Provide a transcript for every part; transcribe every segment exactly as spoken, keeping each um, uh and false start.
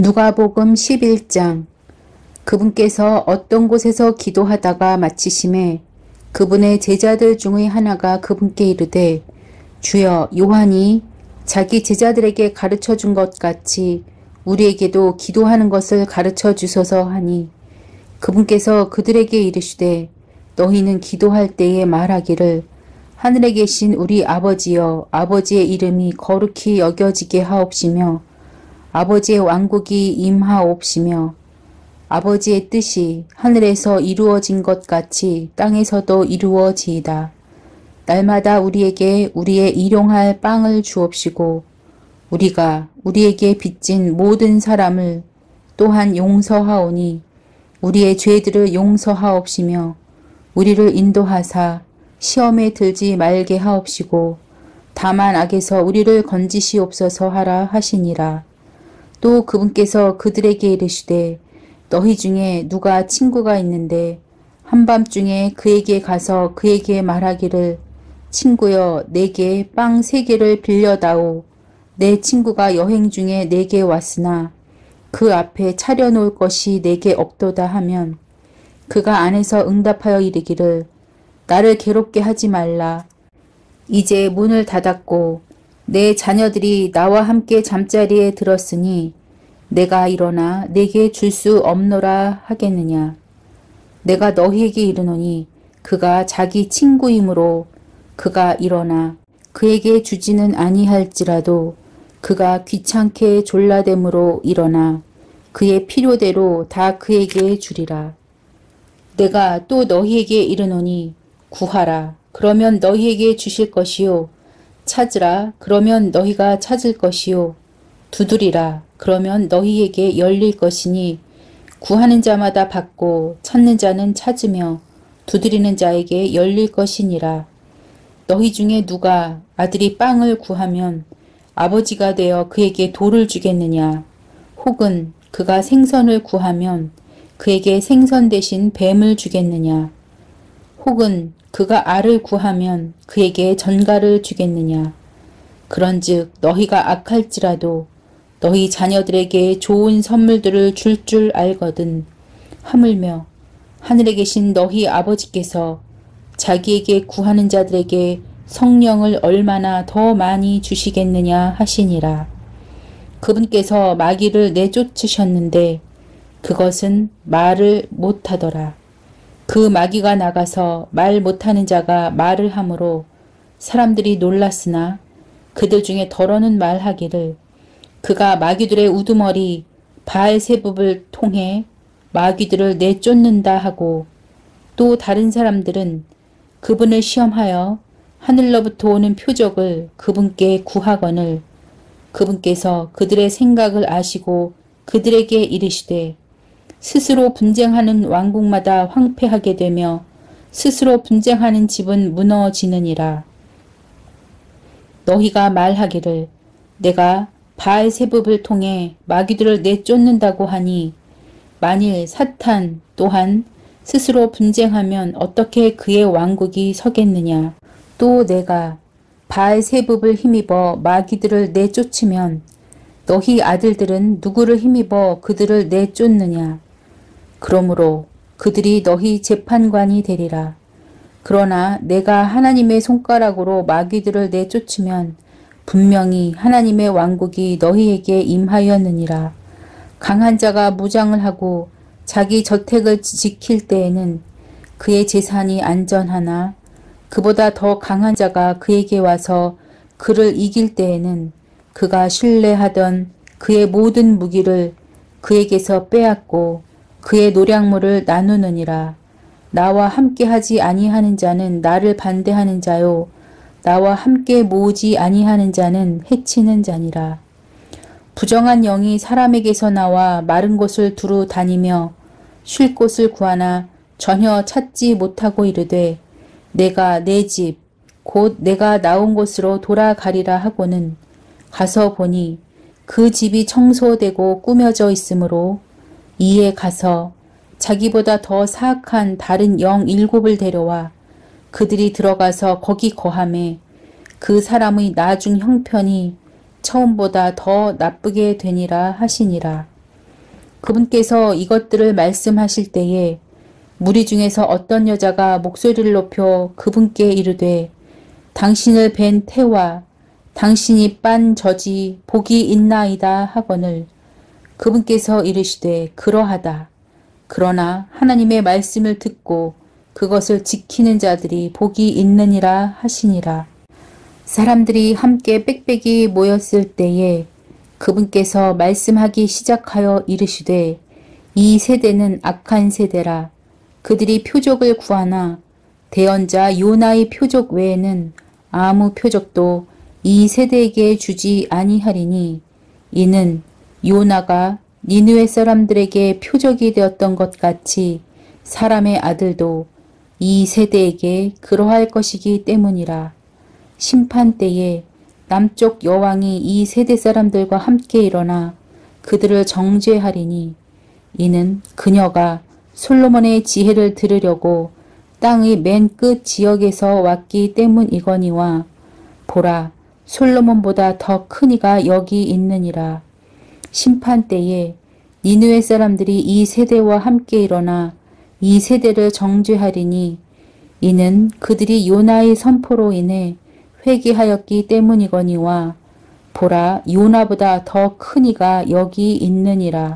누가복음 십일 장. 그분께서 어떤 곳에서 기도하다가 마치심에 그분의 제자들 중의 하나가 그분께 이르되, 주여, 요한이 자기 제자들에게 가르쳐 준 것 같이 우리에게도 기도하는 것을 가르쳐 주소서 하니, 그분께서 그들에게 이르시되, 너희는 기도할 때에 말하기를, 하늘에 계신 우리 아버지여, 아버지의 이름이 거룩히 여겨지게 하옵시며 아버지의 왕국이 임하옵시며 아버지의 뜻이 하늘에서 이루어진 것 같이 땅에서도 이루어지이다. 날마다 우리에게 우리의 일용할 빵을 주옵시고 우리가 우리에게 빚진 모든 사람을 또한 용서하오니 우리의 죄들을 용서하옵시며 우리를 인도하사 시험에 들지 말게 하옵시고 다만 악에서 우리를 건지시옵소서 하라 하시니라. 또 그분께서 그들에게 이르시되, 너희 중에 누가 친구가 있는데 한밤중에 그에게 가서 그에게 말하기를, 친구여, 내게 빵 세 개를 빌려다오. 내 친구가 여행 중에 내게 왔으나 그 앞에 차려놓을 것이 내게 없도다 하면, 그가 안에서 응답하여 이르기를, 나를 괴롭게 하지 말라. 이제 문을 닫았고 내 자녀들이 나와 함께 잠자리에 들었으니 내가 일어나 내게 줄 수 없노라 하겠느냐. 내가 너희에게 이르노니 그가 자기 친구이므로 그가 일어나 그에게 주지는 아니할지라도 그가 귀찮게 졸라됨으로 일어나 그의 필요대로 다 그에게 주리라. 내가 또 너희에게 이르노니 구하라. 그러면 너희에게 주실 것이요. 찾으라. 그러면 너희가 찾을 것이요. 두드리라. 그러면 너희에게 열릴 것이니 구하는 자마다 받고 찾는 자는 찾으며 두드리는 자에게 열릴 것이니라. 너희 중에 누가 아들이 빵을 구하면 아버지가 되어 그에게 돌을 주겠느냐? 혹은 그가 생선을 구하면 그에게 생선 대신 뱀을 주겠느냐? 혹은 그가 알을 구하면 그에게 전갈을 주겠느냐. 그런즉 너희가 악할지라도 너희 자녀들에게 좋은 선물들을 줄 줄 알거든. 하물며 하늘에 계신 너희 아버지께서 자기에게 구하는 자들에게 성령을 얼마나 더 많이 주시겠느냐 하시니라. 그분께서 마귀를 내쫓으셨는데 그것은 말을 못하더라. 그 마귀가 나가서 말 못하는 자가 말을 하므로 사람들이 놀랐으나 그들 중에 더러는 말하기를, 그가 마귀들의 우두머리 바알세붑을 통해 마귀들을 내쫓는다 하고, 또 다른 사람들은 그분을 시험하여 하늘로부터 오는 표적을 그분께 구하거늘 그분께서 그들의 생각을 아시고 그들에게 이르시되, 스스로 분쟁하는 왕국마다 황폐하게 되며 스스로 분쟁하는 집은 무너지느니라. 너희가 말하기를, 내가 바알세붑을 통해 마귀들을 내쫓는다고 하니, 만일 사탄 또한 스스로 분쟁하면 어떻게 그의 왕국이 서겠느냐. 또 내가 바알세붑을 힘입어 마귀들을 내쫓으면 너희 아들들은 누구를 힘입어 그들을 내쫓느냐. 그러므로 그들이 너희 재판관이 되리라. 그러나 내가 하나님의 손가락으로 마귀들을 내쫓으면 분명히 하나님의 왕국이 너희에게 임하였느니라. 강한 자가 무장을 하고 자기 저택을 지킬 때에는 그의 재산이 안전하나 그보다 더 강한 자가 그에게 와서 그를 이길 때에는 그가 신뢰하던 그의 모든 무기를 그에게서 빼앗고 그의 노량물을 나누느니라. 나와 함께 하지 아니하는 자는 나를 반대하는 자요, 나와 함께 모으지 아니하는 자는 해치는 자니라. 부정한 영이 사람에게서 나와 마른 곳을 두루 다니며 쉴 곳을 구하나 전혀 찾지 못하고 이르되, 내가 내 집 곧 내가 나온 곳으로 돌아가리라 하고는 가서 보니 그 집이 청소되고 꾸며져 있으므로 이에 가서 자기보다 더 사악한 다른 영 일곱을 데려와 그들이 들어가서 거기 거하매 그 사람의 나중 형편이 처음보다 더 나쁘게 되니라 하시니라. 그분께서 이것들을 말씀하실 때에 무리 중에서 어떤 여자가 목소리를 높여 그분께 이르되 당신을 뵌 태와 당신이 빤 젖이 복이 있나이다 하거늘 그분께서 이르시되 그러하다. 그러나 하나님의 말씀을 듣고 그것을 지키는 자들이 복이 있느니라 하시니라. 사람들이 함께 빽빽이 모였을 때에 그분께서 말씀하기 시작하여 이르시되 이 세대는 악한 세대라. 그들이 표적을 구하나 대언자 요나의 표적 외에는 아무 표적도 이 세대에게 주지 아니하리니 이는 요나가 니느웨 사람들에게 표적이 되었던 것 같이 사람의 아들도 이 세대에게 그러할 것이기 때문이라. 심판 때에 남쪽 여왕이 이 세대 사람들과 함께 일어나 그들을 정죄하리니 이는 그녀가 솔로몬의 지혜를 들으려고 땅의 맨 끝 지역에서 왔기 때문이거니와 보라 솔로몬보다 더 큰 이가 여기 있느니라. 심판 때에 니느웨 사람들이 이 세대와 함께 일어나 이 세대를 정죄하리니 이는 그들이 요나의 선포로 인해 회개하였기 때문이거니와 보라 요나보다 더 큰 이가 여기 있느니라.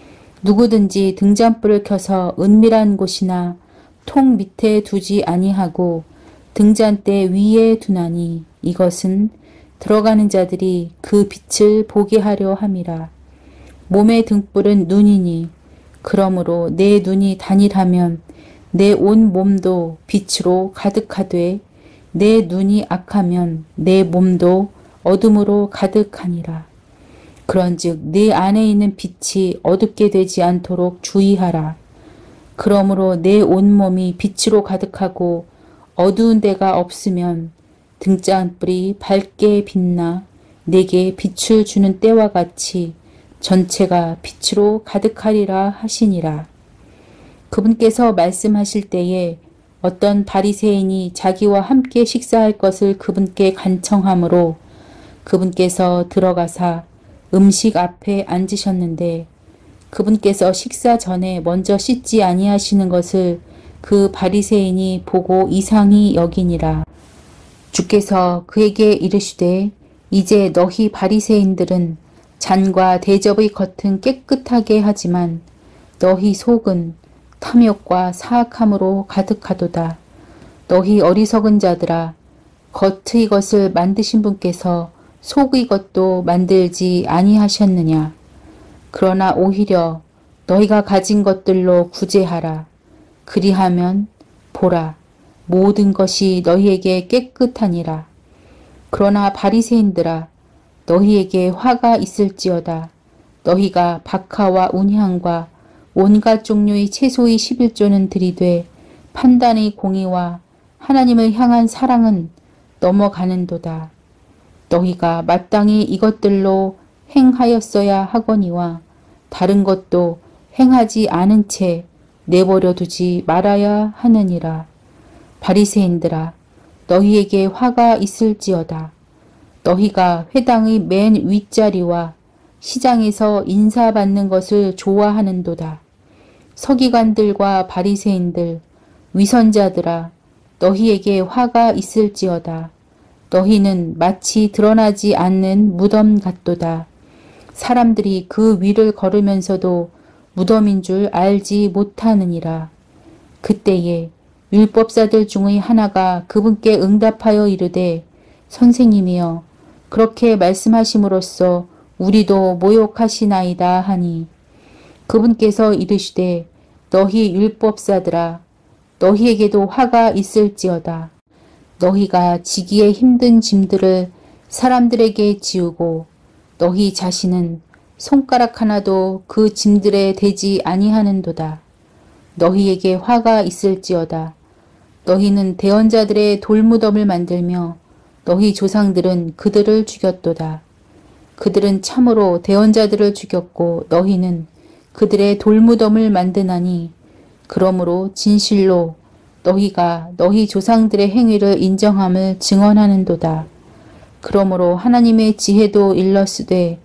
누구든지 등잔불을 켜서 은밀한 곳이나 통 밑에 두지 아니하고 등잔대 위에 두나니 이것은 들어가는 자들이 그 빛을 보게 하려 함이라. 몸의 등불은 눈이니 그러므로 내 눈이 단일하면 내 온 몸도 빛으로 가득하되 내 눈이 악하면 내 몸도 어둠으로 가득하니라. 그런즉 내 안에 있는 빛이 어둡게 되지 않도록 주의하라. 그러므로 내 온몸이 빛으로 가득하고 어두운 데가 없으면 등잔불이 밝게 빛나 내게 빛을 주는 때와 같이 전체가 빛으로 가득하리라 하시니라. 그분께서 말씀하실 때에 어떤 바리새인이 자기와 함께 식사할 것을 그분께 간청하므로 그분께서 들어가사 음식 앞에 앉으셨는데 그분께서 식사 전에 먼저 씻지 아니하시는 것을 그 바리새인이 보고 이상히 여기니라. 주께서 그에게 이르시되 이제 너희 바리새인들은 잔과 대접의 겉은 깨끗하게 하지만 너희 속은 탐욕과 사악함으로 가득하도다. 너희 어리석은 자들아 겉의 것을 만드신 분께서 속의 것도 만들지 아니하셨느냐. 그러나 오히려 너희가 가진 것들로 구제하라. 그리하면 보라 모든 것이 너희에게 깨끗하니라. 그러나 바리새인들아 너희에게 화가 있을지어다. 너희가 박하와 운향과 온갖 종류의 채소의 십일조는 들이되 판단의 공의와 하나님을 향한 사랑은 넘어가는도다. 너희가 마땅히 이것들로 행하였어야 하거니와 다른 것도 행하지 않은 채 내버려 두지 말아야 하느니라. 바리새인들아 너희에게 화가 있을지어다. 너희가 회당의 맨 윗자리와 시장에서 인사받는 것을 좋아하는도다. 서기관들과 바리새인들 위선자들아 너희에게 화가 있을지어다. 너희는 마치 드러나지 않는 무덤 같도다. 사람들이 그 위를 걸으면서도 무덤인 줄 알지 못하느니라. 그때에 율법사들 중의 하나가 그분께 응답하여 이르되 선생님이여 그렇게 말씀하심으로써 우리도 모욕하시나이다 하니 그분께서 이르시되 너희 율법사들아 너희에게도 화가 있을지어다. 너희가 지기에 힘든 짐들을 사람들에게 지우고 너희 자신은 손가락 하나도 그 짐들에 대지 아니하는도다. 너희에게 화가 있을지어다. 너희는 대언자들의 돌무덤을 만들며 너희 조상들은 그들을 죽였도다. 그들은 참으로 대언자들을 죽였고 너희는 그들의 돌무덤을 만드나니 그러므로 진실로 너희가 너희 조상들의 행위를 인정함을 증언하는도다. 그러므로 하나님의 지혜도 일렀으되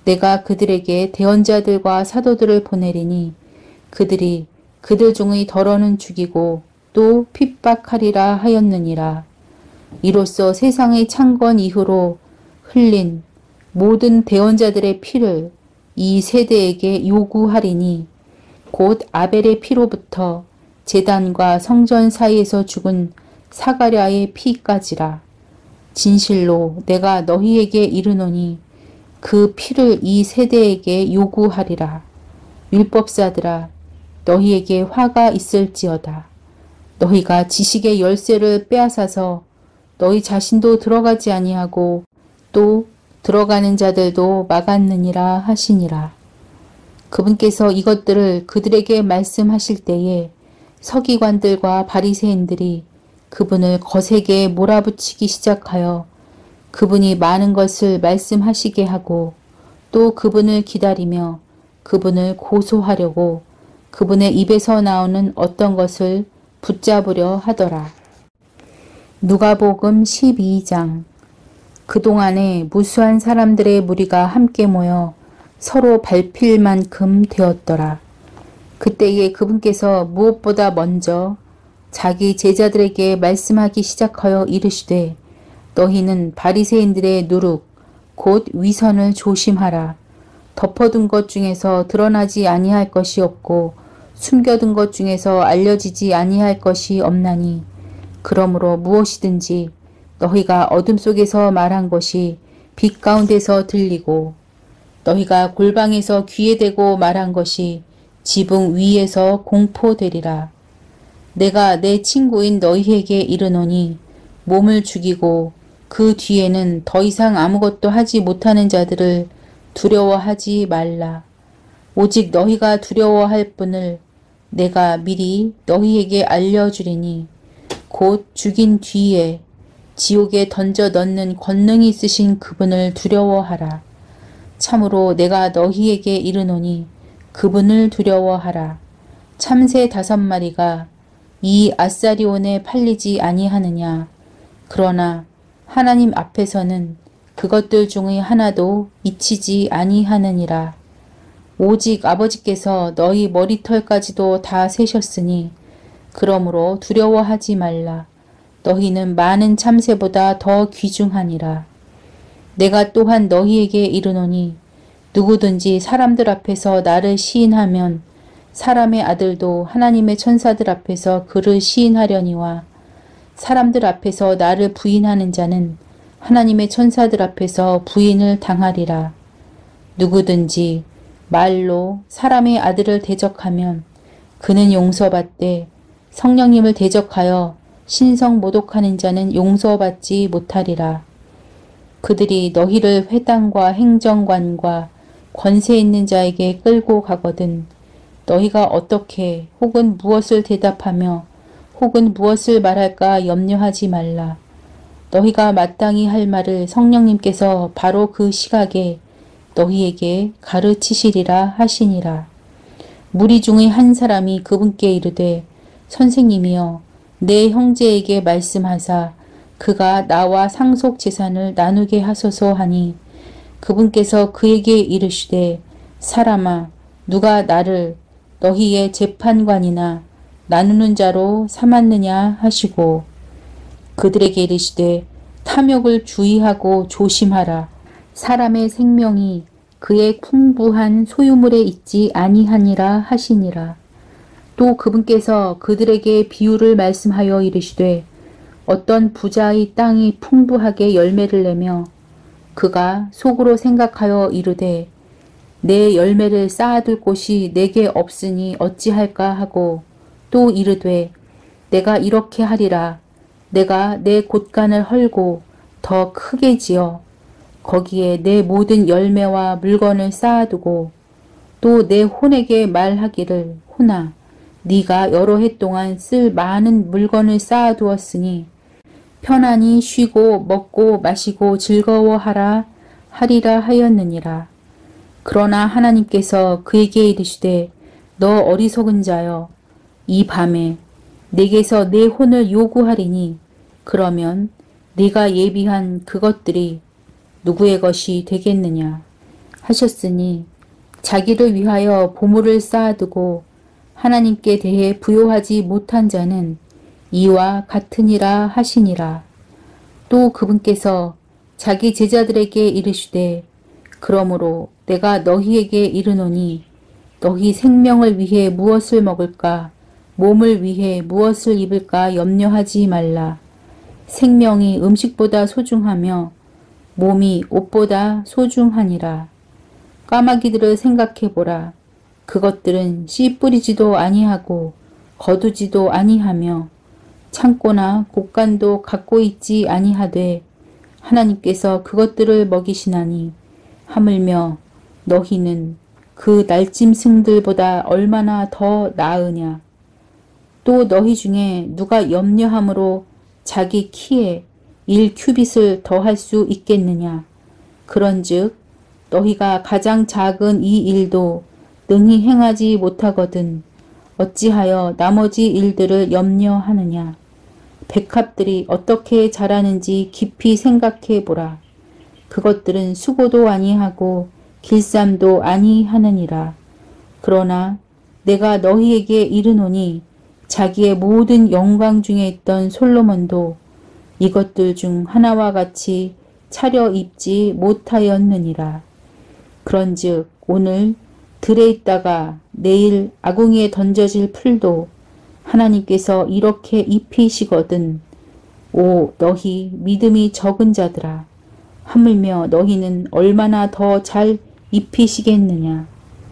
내가 그들에게 대언자들과 사도들을 보내리니 그들이 그들 중의 덜어는 죽이고 또 핍박하리라 하였느니라. 이로써 세상의 창건 이후로 흘린 모든 대언자들의 피를 이 세대에게 요구하리니 곧 아벨의 피로부터 제단과 성전 사이에서 죽은 사가랴의 피까지라. 진실로 내가 너희에게 이르노니 그 피를 이 세대에게 요구하리라. 율법사들아, 너희에게 화가 있을지어다. 너희가 지식의 열쇠를 빼앗아서 너희 자신도 들어가지 아니하고 또 들어가는 자들도 막았느니라 하시니라. 그분께서 이것들을 그들에게 말씀하실 때에 서기관들과 바리새인들이 그분을 거세게 몰아붙이기 시작하여 그분이 많은 것을 말씀하시게 하고 또 그분을 기다리며 그분을 고소하려고 그분의 입에서 나오는 어떤 것을 붙잡으려 하더라. 누가복음 십이 장. 그동안에 무수한 사람들의 무리가 함께 모여 서로 밟힐 만큼 되었더라. 그때에 그분께서 무엇보다 먼저 자기 제자들에게 말씀하기 시작하여 이르시되 너희는 바리새인들의 누룩 곧 위선을 조심하라. 덮어둔 것 중에서 드러나지 아니할 것이 없고 숨겨둔 것 중에서 알려지지 아니할 것이 없나니 그러므로 무엇이든지 너희가 어둠 속에서 말한 것이 빛 가운데서 들리고 너희가 골방에서 귀에 대고 말한 것이 지붕 위에서 공포되리라. 내가 내 친구인 너희에게 이르노니 몸을 죽이고 그 뒤에는 더 이상 아무것도 하지 못하는 자들을 두려워하지 말라. 오직 너희가 두려워할 분을 내가 미리 너희에게 알려주리니 곧 죽인 뒤에 지옥에 던져 넣는 권능이 있으신 그분을 두려워하라. 참으로 내가 너희에게 이르노니 그분을 두려워하라. 참새 다섯 마리가 이 아사리온에 팔리지 아니하느냐. 그러나 하나님 앞에서는 그것들 중의 하나도 잊히지 아니하느니라. 오직 아버지께서 너희 머리털까지도 다 세셨으니 그러므로 두려워하지 말라. 너희는 많은 참새보다 더 귀중하니라. 내가 또한 너희에게 이르노니 누구든지 사람들 앞에서 나를 시인하면 사람의 아들도 하나님의 천사들 앞에서 그를 시인하려니와 사람들 앞에서 나를 부인하는 자는 하나님의 천사들 앞에서 부인을 당하리라. 누구든지 말로 사람의 아들을 대적하면 그는 용서받되 성령님을 대적하여 신성 모독하는 자는 용서받지 못하리라. 그들이 너희를 회당과 행정관과 권세 있는 자에게 끌고 가거든 너희가 어떻게 혹은 무엇을 대답하며 혹은 무엇을 말할까 염려하지 말라. 너희가 마땅히 할 말을 성령님께서 바로 그 시각에 너희에게 가르치시리라 하시니라. 무리 중의 한 사람이 그분께 이르되 선생님이여 내 형제에게 말씀하사 그가 나와 상속 재산을 나누게 하소서 하니 그분께서 그에게 이르시되 사람아 누가 나를 너희의 재판관이나 나누는 자로 삼았느냐 하시고 그들에게 이르시되 탐욕을 주의하고 조심하라. 사람의 생명이 그의 풍부한 소유물에 있지 아니하니라 하시니라. 또 그분께서 그들에게 비유를 말씀하여 이르시되 어떤 부자의 땅이 풍부하게 열매를 내며 그가 속으로 생각하여 이르되 내 열매를 쌓아둘 곳이 내게 없으니 어찌할까 하고 또 이르되 내가 이렇게 하리라. 내가 내 곳간을 헐고 더 크게 지어 거기에 내 모든 열매와 물건을 쌓아두고 또 내 혼에게 말하기를 혼아 네가 여러 해 동안 쓸 많은 물건을 쌓아두었으니 편안히 쉬고 먹고 마시고 즐거워하라 하리라 하였느니라. 그러나 하나님께서 그에게 이르시되 너 어리석은 자여 이 밤에 내게서 내 혼을 요구하리니 그러면 네가 예비한 그것들이 누구의 것이 되겠느냐. 하셨으니 자기를 위하여 보물을 쌓아두고 하나님께 대해 부요하지 못한 자는 이와 같으니라 하시니라. 또 그분께서 자기 제자들에게 이르시되 그러므로 내가 너희에게 이르노니 너희 생명을 위해 무엇을 먹을까 몸을 위해 무엇을 입을까 염려하지 말라. 생명이 음식보다 소중하며 몸이 옷보다 소중하니라. 까마귀들을 생각해보라. 그것들은 씨 뿌리지도 아니하고 거두지도 아니하며 창고나 곡간도 갖고 있지 아니하되 하나님께서 그것들을 먹이시나니 하물며 너희는 그 날짐승들보다 얼마나 더 나으냐. 또 너희 중에 누가 염려함으로 자기 키에 일 큐빗을 더할 수 있겠느냐. 그런즉 너희가 가장 작은 이 일도 능히 행하지 못하거든 어찌하여 나머지 일들을 염려하느냐. 백합들이 어떻게 자라는지 깊이 생각해 보라. 그것들은 수고도 아니하고 길쌈도 아니하느니라. 그러나 내가 너희에게 이르노니 자기의 모든 영광 중에 있던 솔로몬도 이것들 중 하나와 같이 차려입지 못하였느니라. 그런즉 오늘 들에 있다가 내일 아궁이에 던져질 풀도 하나님께서 이렇게 입히시거든. 오 너희 믿음이 적은 자들아, 하물며 너희는 얼마나 더 잘 입히시겠느냐.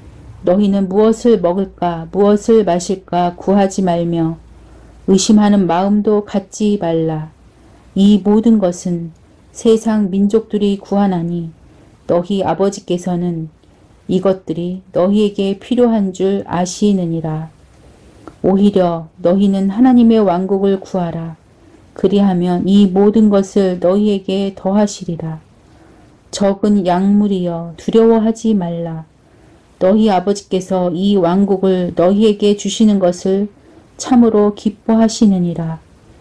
너희는 무엇을 먹을까 무엇을 마실까 구하지 말며 의심하는 마음도 갖지 말라. 이 모든 것은 세상 민족들이 구하나니 너희 아버지께서는 이것들이 너희에게 필요한 줄 아시느니라. 오히려 너희는 하나님의 왕국을 구하라. 그리하면 이 모든 것을 너희에게 더하시리라. 적은 약물이여 두려워하지 말라. 너희 아버지께서 이 왕국을 너희에게 주시는 것을 참으로 기뻐하시느니라.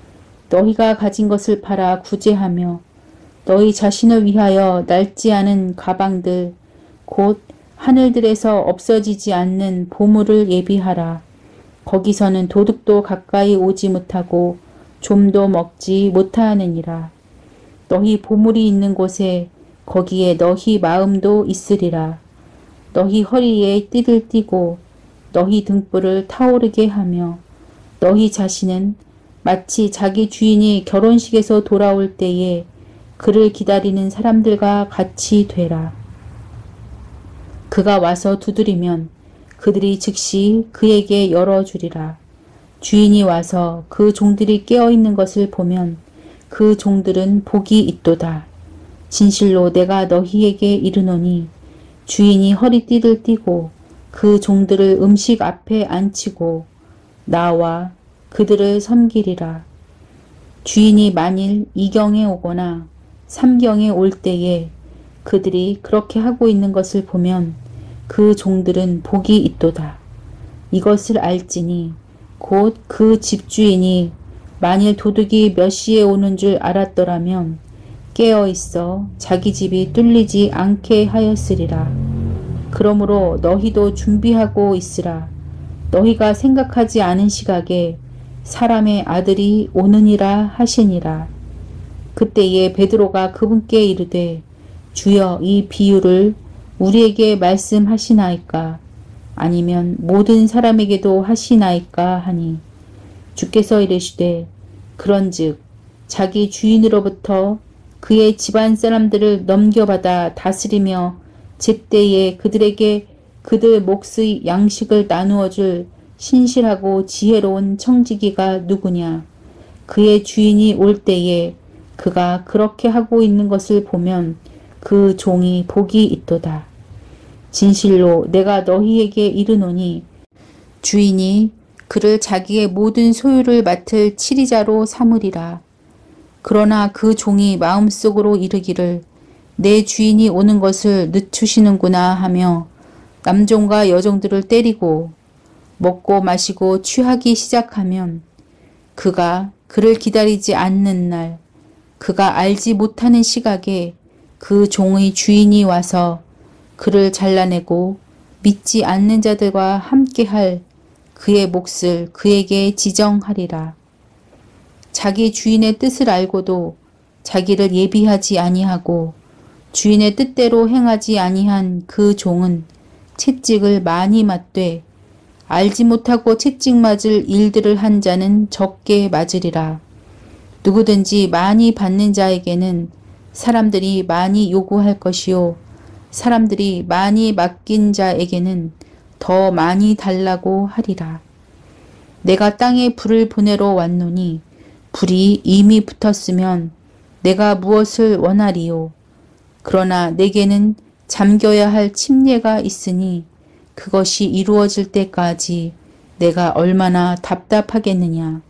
너희가 가진 것을 팔아 구제하며 너희 자신을 위하여 낡지 않은 가방들 곧 하늘들에서 없어지지 않는 보물을 예비하라. 거기서는 도둑도 가까이 오지 못하고 좀도 먹지 못하느니라. 너희 보물이 있는 곳에 거기에 너희 마음도 있으리라. 너희 허리에 띠를 띠고 너희 등불을 타오르게 하며 너희 자신은 마치 자기 주인이 결혼식에서 돌아올 때에 그를 기다리는 사람들과 같이 되라. 그가 와서 두드리면 그들이 즉시 그에게 열어주리라. 주인이 와서 그 종들이 깨어있는 것을 보면 그 종들은 복이 있도다. 진실로 내가 너희에게 이르노니 주인이 허리띠를 띠고 그 종들을 음식 앞에 앉히고 나와 그들을 섬기리라. 주인이 만일 이경에 오거나 삼경에 올 때에 그들이 그렇게 하고 있는 것을 보면 그 종들은 복이 있도다. 이것을 알지니 곧 그 집주인이 만일 도둑이 몇 시에 오는 줄 알았더라면 깨어 있어 자기 집이 뚫리지 않게 하였으리라. 그러므로 너희도 준비하고 있으라. 너희가 생각하지 않은 시각에 사람의 아들이 오느니라 하시니라. 그때에 베드로가 그분께 이르되 주여 이 비유를 우리에게 말씀하시나이까 아니면 모든 사람에게도 하시나이까 하니 주께서 이르시되 그런즉 자기 주인으로부터 그의 집안 사람들을 넘겨받아 다스리며 제때에 그들에게 그들 몫의 양식을 나누어 줄 신실하고 지혜로운 청지기가 누구냐. 그의 주인이 올 때에 그가 그렇게 하고 있는 것을 보면 그 종이 복이 있도다. 진실로 내가 너희에게 이르노니 주인이 그를 자기의 모든 소유를 맡을 치리자로 삼으리라. 그러나 그 종이 마음속으로 이르기를 내 주인이 오는 것을 늦추시는구나 하며 남종과 여종들을 때리고 먹고 마시고 취하기 시작하면 그가 그를 기다리지 않는 날 그가 알지 못하는 시각에 그 종의 주인이 와서 그를 잘라내고 믿지 않는 자들과 함께할 그의 몫을 그에게 지정하리라. 자기 주인의 뜻을 알고도 자기를 예비하지 아니하고 주인의 뜻대로 행하지 아니한 그 종은 채찍을 많이 맞되 알지 못하고 채찍 맞을 일들을 한 자는 적게 맞으리라. 누구든지 많이 받는 자에게는 사람들이 많이 요구할 것이요 사람들이 많이 맡긴 자에게는 더 많이 달라고 하리라. 내가 땅에 불을 보내러 왔노니 불이 이미 붙었으면 내가 무엇을 원하리요. 그러나 내게는 잠겨야 할 침례가 있으니 그것이 이루어질 때까지 내가 얼마나 답답하겠느냐.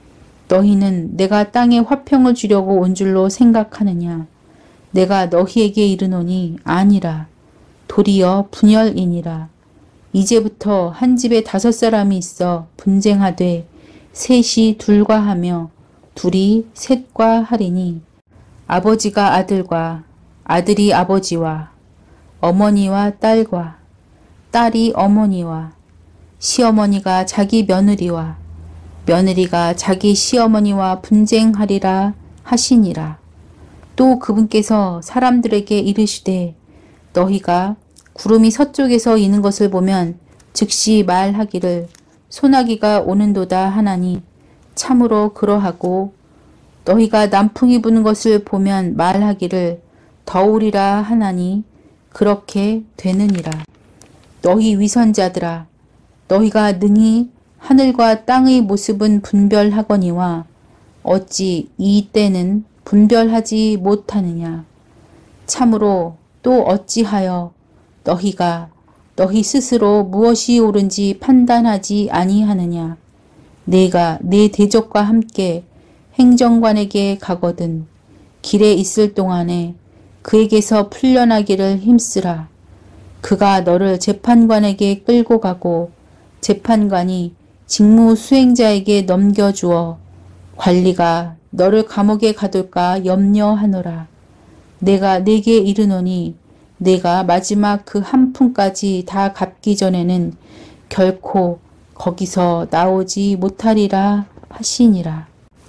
너희는 내가 땅에 화평을 주려고 온 줄로 생각하느냐. 내가 너희에게 이르노니 아니라 도리어 분열이니라. 이제부터 한 집에 다섯 사람이 있어 분쟁하되 셋이 둘과 하며 둘이 셋과 하리니 아버지가 아들과 아들이 아버지와 어머니와 딸과 딸이 어머니와 시어머니가 자기 며느리와 며느리가 자기 시어머니와 분쟁하리라 하시니라. 또 그분께서 사람들에게 이르시되 너희가 구름이 서쪽에서 이는 것을 보면 즉시 말하기를 소나기가 오는도다 하나니 참으로 그러하고 너희가 남풍이 부는 것을 보면 말하기를 더우리라 하나니 그렇게 되느니라. 너희 위선자들아 너희가 능히 하늘과 땅의 모습은 분별하거니와 어찌 이 때는 분별하지 못하느냐. 참으로 또 어찌하여 너희가 너희 스스로 무엇이 옳은지 판단하지 아니하느냐. 내가 내 대적과 함께 행정관에게 가거든 길에 있을 동안에 그에게서 풀려나기를 힘쓰라. 그가 너를 재판관에게 끌고 가고 재판관이 직무 수행자에게 넘겨주어 관리가 너를 감옥에 가둘까 염려하노라. 내가 네게 이르노니 내가 마지막 그 한 푼까지 다 갚기 전에는 결코 거기서 나오지 못하리라 하시니라.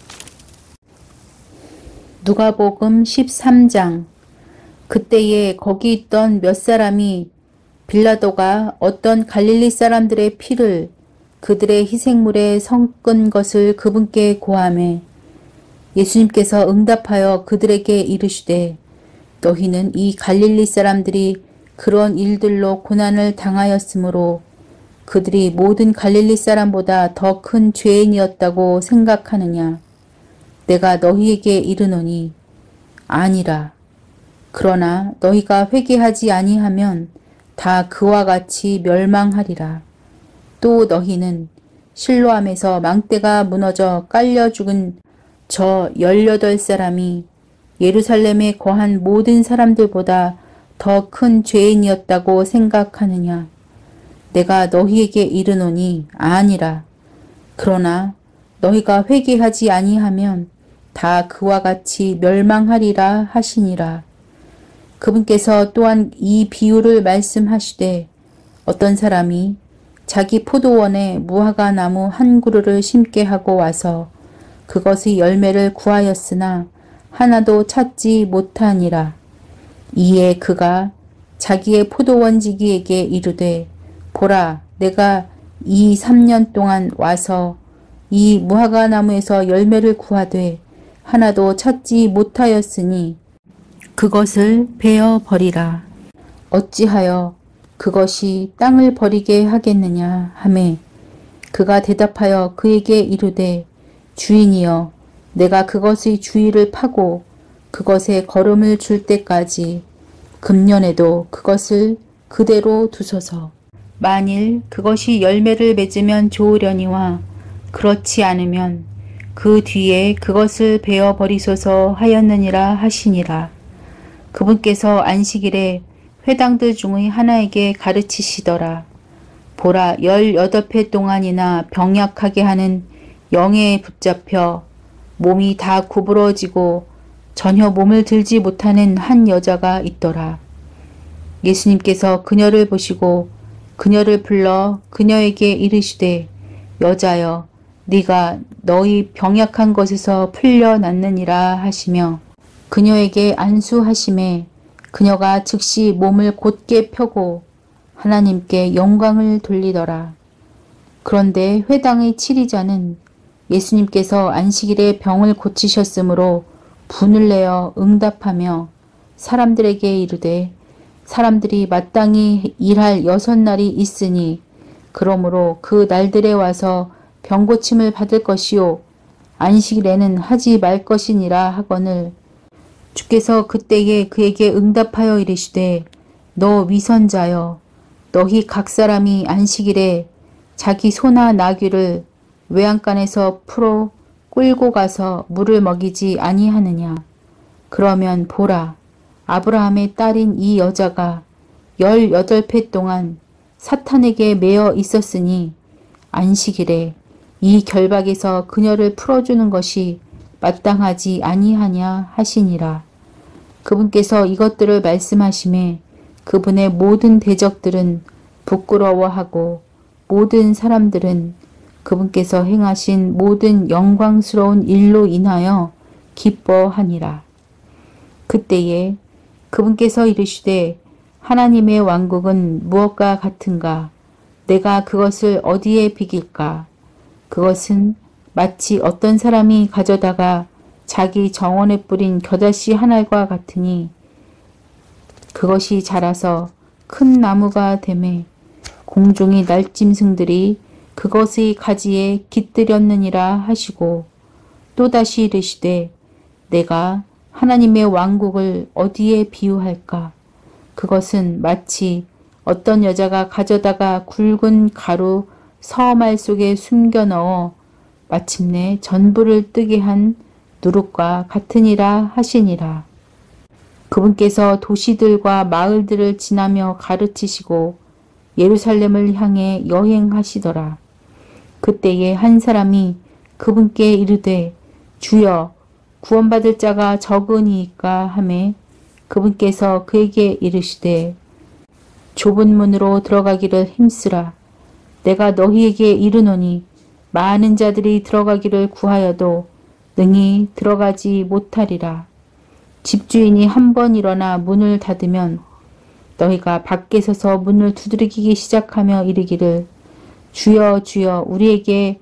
누가복음 십삼 장. 그때에 거기 있던 몇 사람이 빌라도가 어떤 갈릴리 사람들의 피를 그들의 희생물에 섞은 것을 그분께 고하매 예수님께서 응답하여 그들에게 이르시되 너희는 이 갈릴리 사람들이 그런 일들로 고난을 당하였으므로 그들이 모든 갈릴리 사람보다 더 큰 죄인이었다고 생각하느냐. 내가 너희에게 이르노니 아니라. 그러나 너희가 회개하지 아니하면 다 그와 같이 멸망하리라. 또 너희는 실로암에서 망대가 무너져 깔려 죽은 저 열여덟 사람이 예루살렘에 거한 모든 사람들보다 더 큰 죄인이었다고 생각하느냐. 내가 너희에게 이르노니 아니라. 그러나 너희가 회개하지 아니하면 다 그와 같이 멸망하리라 하시니라. 그분께서 또한 이 비유를 말씀하시되 어떤 사람이 자기 포도원에 무화과 나무 한 그루를 심게 하고 와서 그것의 열매를 구하였으나 하나도 찾지 못하니라. 이에 그가 자기의 포도원지기에게 이르되 보라, 내가 이 삼 년 동안 와서 이 무화과 나무에서 열매를 구하되 하나도 찾지 못하였으니 그것을 베어 버리라. 어찌하여 그것이 땅을 버리게 하겠느냐 하매 그가 대답하여 그에게 이르되 주인이여, 내가 그것의 주위를 파고 그것에 거름을 줄 때까지 금년에도 그것을 그대로 두소서. 만일 그것이 열매를 맺으면 좋으려니와 그렇지 않으면 그 뒤에 그것을 베어 버리소서 하였느니라 하시니라. 그분께서 안식일에 회당들 중의 하나에게 가르치시더라. 보라, 열여덟 해 동안이나 병약하게 하는 영에 붙잡혀 몸이 다 구부러지고 전혀 몸을 들지 못하는 한 여자가 있더라. 예수님께서 그녀를 보시고 그녀를 불러 그녀에게 이르시되 여자여 네가 너희 병약한 것에서 풀려났느니라 하시며 그녀에게 안수하심에 그녀가 즉시 몸을 곧게 펴고 하나님께 영광을 돌리더라. 그런데 회당의 치리자는 예수님께서 안식일에 병을 고치셨으므로 분을 내어 응답하며 사람들에게 이르되 사람들이 마땅히 일할 여섯 날이 있으니 그러므로 그 날들에 와서 병고침을 받을 것이요 안식일에는 하지 말 것이니라 하거늘 주께서 그때에 그에게 응답하여 이르시되 너 위선자여 너희 각 사람이 안식일에 자기 소나 나귀를 외양간에서 풀어 끌고 가서 물을 먹이지 아니하느냐. 그러면 보라 아브라함의 딸인 이 여자가 열여덟 해 동안 사탄에게 매여 있었으니 안식일에 이 결박에서 그녀를 풀어주는 것이 마땅하지 아니하냐 하시니라. 그분께서 이것들을 말씀하심에 그분의 모든 대적들은 부끄러워하고 모든 사람들은 그분께서 행하신 모든 영광스러운 일로 인하여 기뻐하니라. 그때에 그분께서 이르시되 하나님의 왕국은 무엇과 같은가? 내가 그것을 어디에 비길까? 그것은 마치 어떤 사람이 가져다가 자기 정원에 뿌린 겨자씨 한 알과 같으니 그것이 자라서 큰 나무가 되매 공중의 날짐승들이 그것의 가지에 깃들였느니라 하시고 또다시 이르시되 내가 하나님의 왕국을 어디에 비유할까? 그것은 마치 어떤 여자가 가져다가 굵은 가루 서말 속에 숨겨 넣어 마침내 전부를 뜨게 한 누룩과 같으니라 하시니라. 그분께서 도시들과 마을들을 지나며 가르치시고 예루살렘을 향해 여행하시더라. 그때에 한 사람이 그분께 이르되 주여 구원받을 자가 적으니까 하매 그분께서 그에게 이르시되 좁은 문으로 들어가기를 힘쓰라. 내가 너희에게 이르노니 많은 자들이 들어가기를 구하여도 능히 들어가지 못하리라. 집주인이 한 번 일어나 문을 닫으면 너희가 밖에 서서 문을 두드리기 시작하며 이르기를 주여 주여 우리에게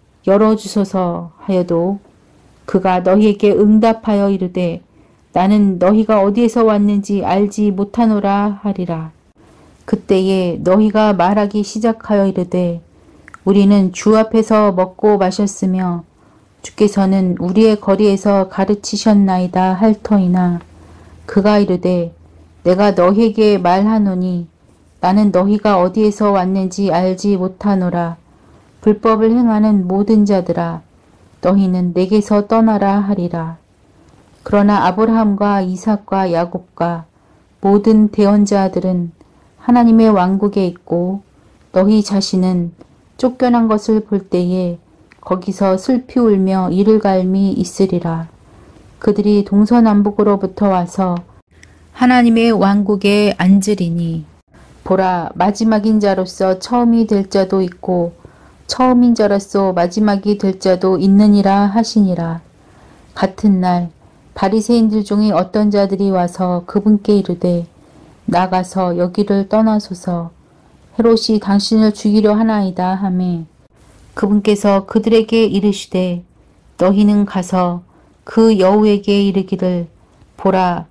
열어주소서 하여도 그가 너희에게 응답하여 이르되 나는 너희가 어디에서 왔는지 알지 못하노라 하리라. 그때에 너희가 말하기 시작하여 이르되 우리는 주 앞에서 먹고 마셨으며 주께서는 우리의 거리에서 가르치셨나이다 할 터이나 그가 이르되 내가 너희에게 말하노니 나는 너희가 어디에서 왔는지 알지 못하노라. 불법을 행하는 모든 자들아 너희는 내게서 떠나라 하리라. 그러나 아브라함과 이삭과 야곱과 모든 대언자들은 하나님의 왕국에 있고 너희 자신은 쫓겨난 것을 볼 때에 거기서 슬피 울며 이를 갈미 있으리라. 그들이 동서남북으로부터 와서 하나님의 왕국에 앉으리니 보라 마지막인 자로서 처음이 될 자도 있고 처음인 자로서 마지막이 될 자도 있느니라 하시니라. 같은 날 바리새인들 중에 어떤 자들이 와서 그분께 이르되 나가서 여기를 떠나소서 헤롯이 당신을 죽이려 하나이다 하매 그분께서 그들에게 이르시되 너희는 가서 그 여우에게 이르기를 보라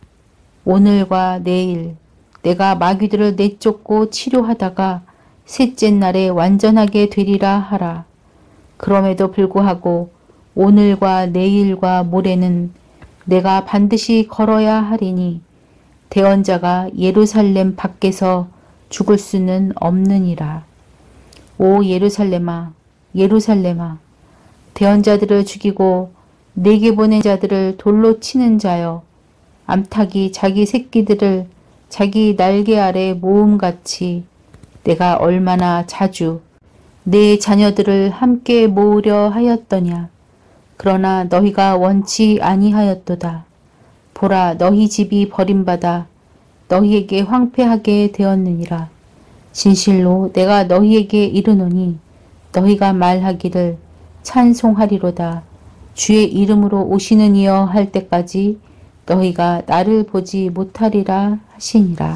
오늘과 내일 내가 마귀들을 내쫓고 치료하다가 셋째 날에 완전하게 되리라 하라. 그럼에도 불구하고 오늘과 내일과 모레는 내가 반드시 걸어야 하리니 대언자가 예루살렘 밖에서 죽을 수는 없느니라. 오 예루살렘아 예루살렘아 대언자들을 죽이고 내게 보낸 자들을 돌로 치는 자여 암탉이 자기 새끼들을 자기 날개 아래 모음같이 내가 얼마나 자주 내 자녀들을 함께 모으려 하였더냐. 그러나 너희가 원치 아니하였도다. 보라 너희 집이 버림받아 너희에게 황폐하게 되었느니라. 진실로 내가 너희에게 이르노니 너희가 말하기를 찬송하리로다. 주의 이름으로 오시는 이여 할 때까지 너희가 나를 보지 못하리라 하시니라.